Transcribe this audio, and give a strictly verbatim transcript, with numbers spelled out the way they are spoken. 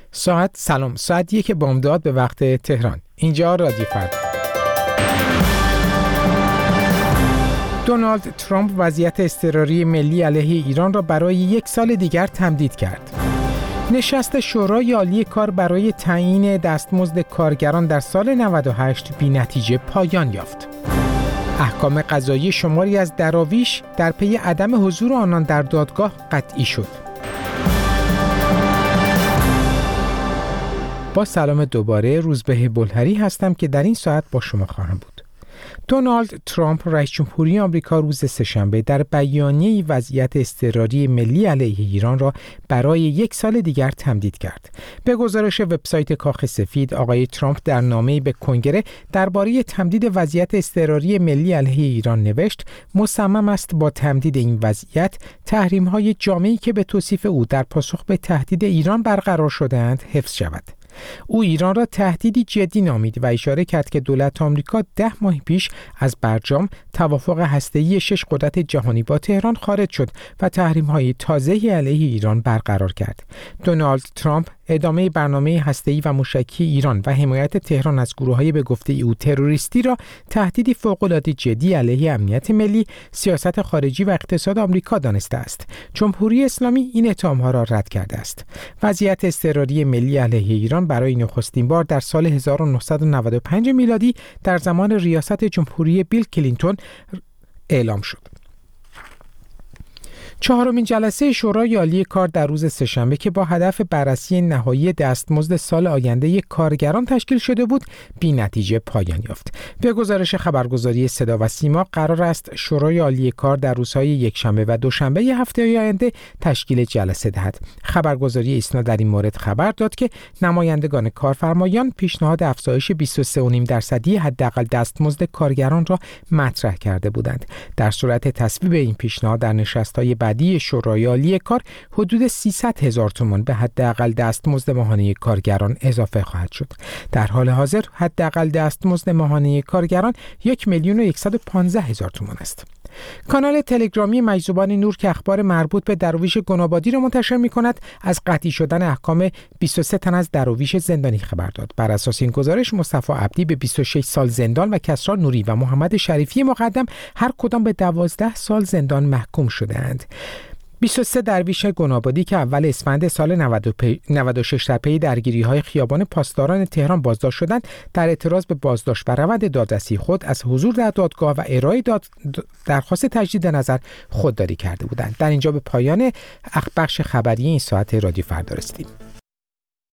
ساعت سلام ساعت یک بامداد به وقت تهران. اینجا رادیو فردا. دونالد ترامپ وضعیت اضطراری ملی علیه ایران را برای یک سال دیگر تمدید کرد. نشست شورای عالی کار برای تعیین دستمزد کارگران در سال نود و هشت بی‌نتیجه پایان یافت. احکام قضایی شماری از دراویش در پی عدم حضور آنان در دادگاه قطعی شد. با سلام دوباره، روزبه بلهری هستم که در این ساعت با شما خواهم بود. دونالد ترامپ رئیس جمهوری آمریکا روز سه‌شنبه در بیانیه‌ای وضعیت اضطراری ملی علیه ایران را برای یک سال دیگر تمدید کرد. به گزارش وبسایت کاخ سفید، آقای ترامپ در نامه‌ای به کنگره درباره تمدید وضعیت اضطراری ملی علیه ایران نوشت: مصمم است با تمدید این وضعیت تحریم‌های جامعی که به توصیف او در پاسخ به تهدید ایران برقرار شده‌اند حفظ شود. او ایران را تهدیدی جدی نامید و اشاره کرد که دولت آمریکا ده ماه پیش از برجام توافق هسته‌ای شش قدرت جهانی با تهران خارج شد و تحریم‌های تازه‌ای علیه ایران برقرار کرد. دونالد ترامپ ادامه برنامه هسته‌ای و موشکی ایران و حمایت تهران از گروه‌های به گفته او تروریستی را تهدیدی فوق‌العاده جدی علیه امنیت ملی، سیاست خارجی و اقتصاد آمریکا دانسته است. جمهوری اسلامی این اتهام‌ها را رد کرده است. وضعیت اضطراری ملی علیه ایران برای نخستین بار در سال هزار و نهصد و نود و پنج میلادی در زمان ریاست جمهوری بیل کلینتون اعلام شد. چهارمین جلسه شورای عالی کار در روز سه‌شنبه که با هدف بررسی نهایی دستمزد سال آینده کارگران تشکیل شده بود، بی‌نتیجه پایان یافت. به گزارش خبرگزاری صدا و سیما، قرار است شورای عالی کار در روزهای یکشنبه و دوشنبه هفته آینده تشکیل جلسه دهد. خبرگزاری ایسنا در این مورد خبر داد که نمایندگان کارفرمایان پیشنهاد افزایش بیست و سه و نیم درصدی حداقل دستمزد کارگران را مطرح کرده بودند. در صورت تصویب این پیشنهاد در نشست‌های بعدی شورای عالی کار، حدود سیصد هزار تومان به حداقل دستمزد ماهانه کارگران اضافه خواهد شد. در حال حاضر حداقل دستمزد ماهانه کارگران یک میلیون و صد و پانزده هزار تومان است. کانال تلگرامی مجذوبان نور که اخبار مربوط به درویش گنابادی را منتشر می‌کند، از قطعی شدن احکام بیست و سه تن از درویش زندانی خبر داد. بر اساس این گزارش، مصطفی عبدی به بیست و شش سال زندان و کسری نوری و محمد شریفی مقدم هر کدام به دوازده سال زندان محکوم شده‌اند. بیست و سه درویش گنابادی که اول اسفند سال نود و شش در پی درگیری‌های خیابان پاسداران تهران بازداشت شدند، در اعتراض به بازداشت و روند دادرسی خود از حضور در دادگاه و ارائه داد درخواست تجدید نظر خودداری کرده بودند. در اینجا به پایان بخش خبری این ساعت رادیو فردا رسیدیم.